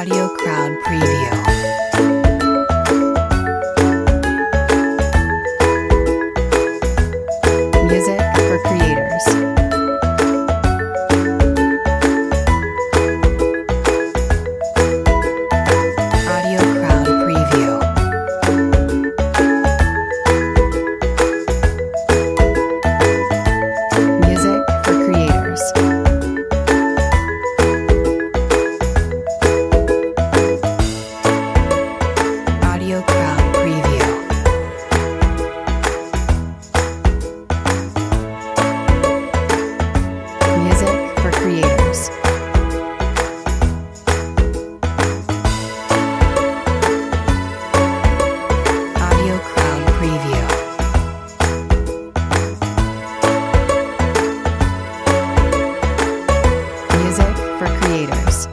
Audio Crowd Preview. Music for creators. Audio Crowd Preview. Music for creators. Audio Crowd Preview. Music for creators. Audio Crowd Preview. Music for creators.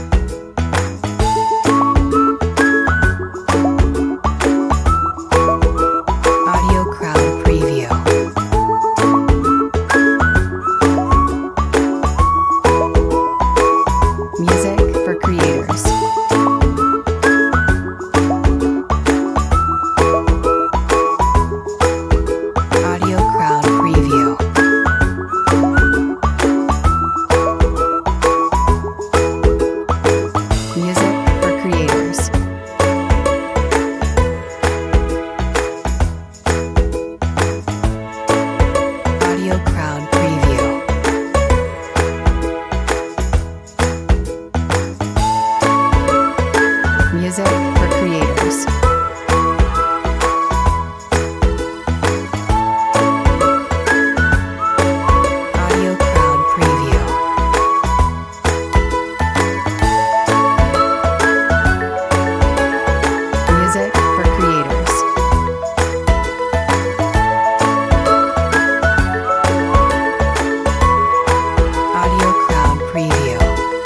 Audio Crowd Preview. Music for creators. Audio Crowd Preview. Music for creators. Audio Crowd Preview. Music for creators. Audio Crowd Preview. Music for creators. Audio Crowd Preview.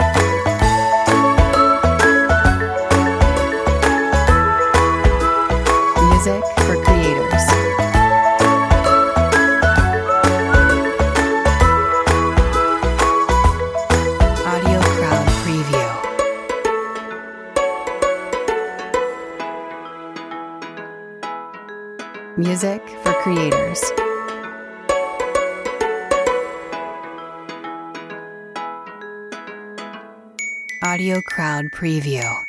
Music for creators. Audio Crowd Preview. Music for creators. Audio Crowd Preview.